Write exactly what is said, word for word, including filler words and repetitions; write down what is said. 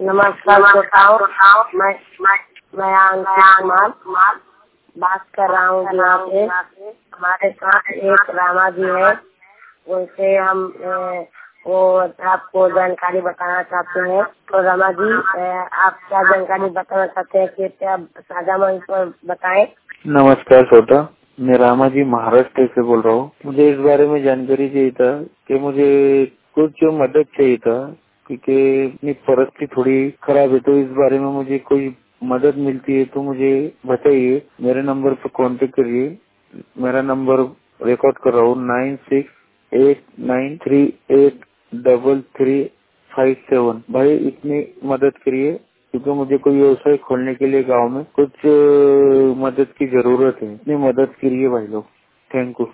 नमस्कार श्रोताओ, मैं मैं अंकित कुमार बात कर रहा हूँ यहाँ से। हमारे साथ एक रामा जी है, उनसे हम ए, वो आपको जानकारी बताना चाहते हैं। तो रामा जी, ए, आप क्या जानकारी बताना चाहते हैं, कृपया साझा मंच पर बताएं। नमस्कार श्रोता, मैं रामा जी महाराष्ट्र से बोल रहा हूँ। मुझे इस बारे में जानकारी चाहिए था कि मुझे कुछ मदद चाहिए था, क्योंकि अपनी परिस्थिति थोड़ी खराब है। तो इस बारे में मुझे कोई मदद मिलती है तो मुझे बताइए। मेरे नंबर पर कांटेक्ट करिए। मेरा नंबर रिकॉर्ड कर रहा हूँ, nine six eight nine three eight double three five seven. भाई इतनी मदद करिए, क्योंकि मुझे कोई व्यवसाय खोलने के लिए गांव में कुछ मदद की जरूरत है। इतनी मदद करिए भाई लोग। Thank you.